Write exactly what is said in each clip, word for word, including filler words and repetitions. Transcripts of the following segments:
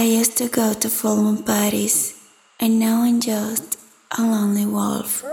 I used to go to full moon parties, and now I'm just a lonely wolf.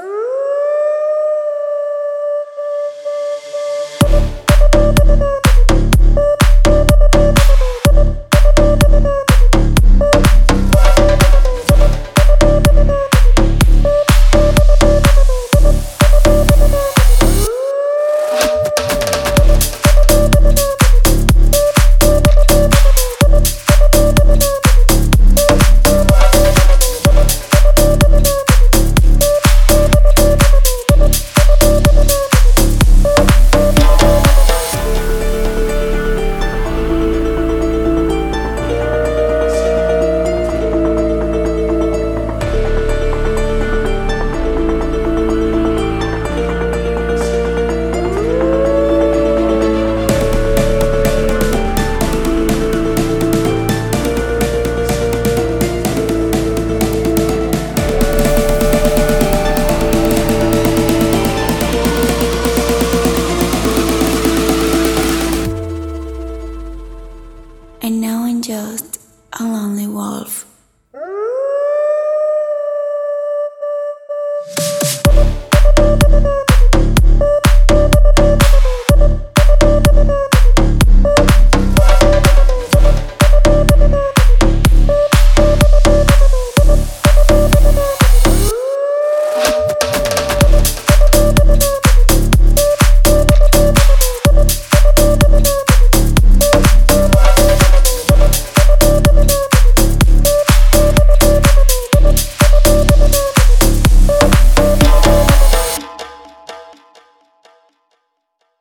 And now I'm just a lonely wolf.